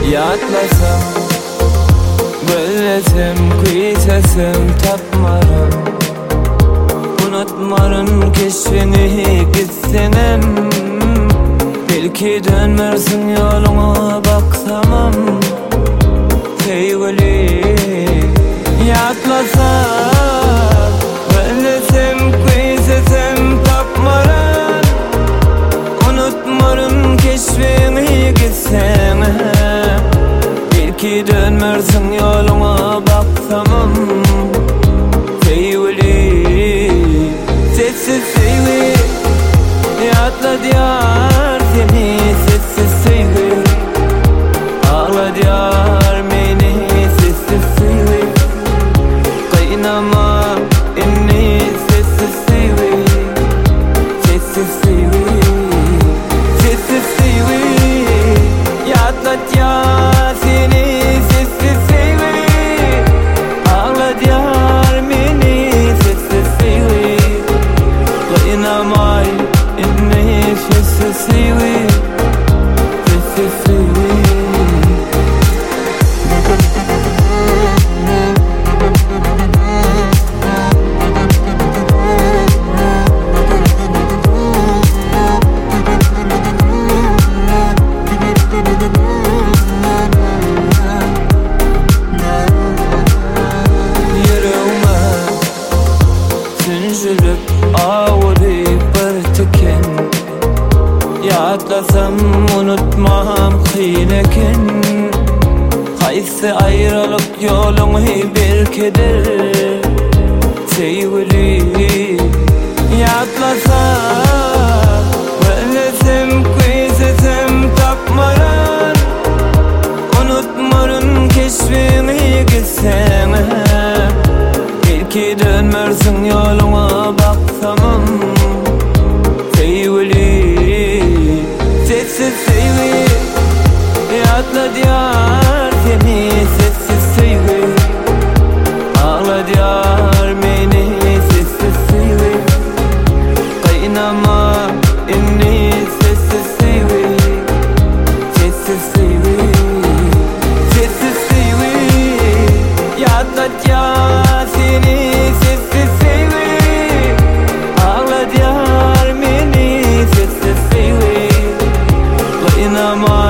Yatlasam, böllesem, kıysasam tapmarım. Unutmarın keşfini gitsenem. Belki dönmersin yoluna baksamam. Sevgili yatlasam, böllesem, kıysasam tapmarım. Unutmarın keşfini gitsenem. Belki dönmersin yoluna baksamam. Sevgili, sessiz sevgi, yatla diyar seni sessiz sevgi. Ağla diyar beni sessiz sevgi. Kıynama inni sessiz sevgi. Sessiz sevgi, sessiz sevgi, yatla diyar seni sessiz sevgi. Ağla diyar beni sessiz sevgi. Kıynama inni sessiz sevgi. Sessiz sevgi. Sünjülüp ağırıp bırtıken, yatlasam unutmam kıyneken. Kaysi ayrılık yolunu bir keder. Sevgili yatlasam, böllesem, kıysasam tapmaran. Unutmarın keşfini gitsem. Belki dönmersin yoluna baksamam. Sevgili, sessiz sevgi, yatla diyar seni sessiz sevgi. Ağla diyar beni sessiz sevgi. Kıynama inni sessiz sevgi. Sessiz sevgi, sessiz sevgi, yatla diyar seni sessiz sevgi. Ağla diyar beni sessiz sevgi. Kıynama